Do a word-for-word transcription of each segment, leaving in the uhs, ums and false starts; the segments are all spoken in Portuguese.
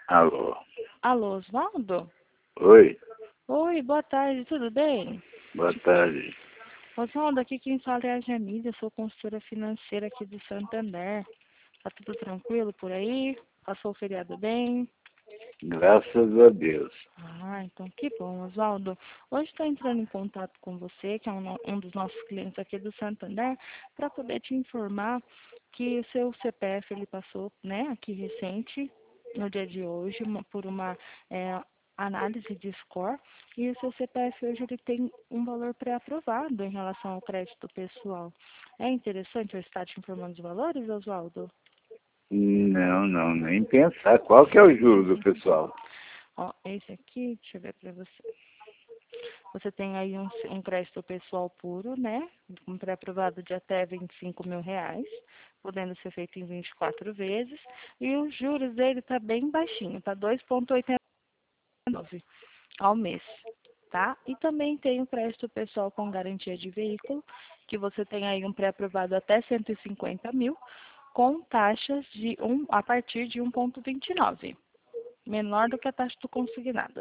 Alô? Alô, Osvaldo? Oi, Oi, boa tarde, tudo bem? boa tarde. Osvaldo, aqui quem fala é a Jamília, sou consultora financeira aqui do Santander. Tá tudo tranquilo por aí? Passou o feriado bem? Graças a Deus. Ah, então que bom, Osvaldo. Hoje estou entrando em contato com você, que é um, no- um dos nossos clientes aqui do Santander, para poder te informar que o seu C P F ele passou, né, aqui recente, no dia de hoje, uma- por uma é, análise de score, e o seu C P F hoje ele tem um valor pré-aprovado em relação ao crédito pessoal. É interessante eu estar te informando os valores, Osvaldo? Não, não, nem pensar. Qual que é o juro do pessoal? Ó, esse aqui, deixa eu ver para você. Você tem aí um, um crédito pessoal puro, né? Um pré-aprovado de até vinte e cinco mil reais, podendo ser feito em vinte e quatro vezes. E os juros dele tá bem baixinho, tá dois vírgula oitenta e nove ao mês, tá? E também tem o crédito pessoal com garantia de veículo, que você tem aí um pré-aprovado até cento e cinquenta mil, com taxas de um, a partir de um vírgula vinte e nove, menor do que a taxa do consignado.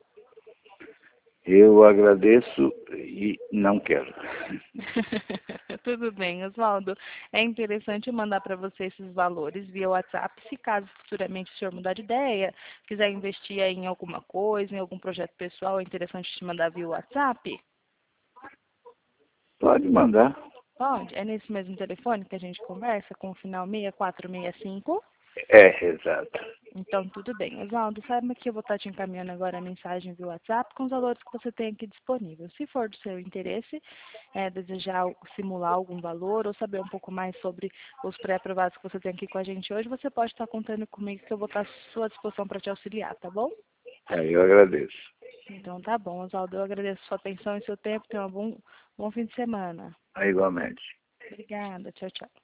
Eu agradeço e não quero. Tudo bem, Oswaldo. É interessante eu mandar para você esses valores via WhatsApp, se caso futuramente o senhor mudar de ideia, quiser investir aí em alguma coisa, em algum projeto pessoal, é interessante te mandar via WhatsApp? Pode mandar. Pode? É nesse mesmo telefone que a gente conversa, com o final seis quatro seis cinco? É, exato. Então, tudo bem. Oswaldo, saiba que eu vou estar te encaminhando agora a mensagem via WhatsApp com os valores que você tem aqui disponível. Se for do seu interesse, é, desejar simular algum valor ou saber um pouco mais sobre os pré-aprovados que você tem aqui com a gente hoje, você pode estar contando comigo que eu vou estar à sua disposição para te auxiliar, tá bom? É, eu agradeço. Então, tá bom, Oswaldo. Eu agradeço a sua atenção e seu tempo. Tenha um bom, bom fim de semana. Igualmente. Obrigada. Tchau, tchau.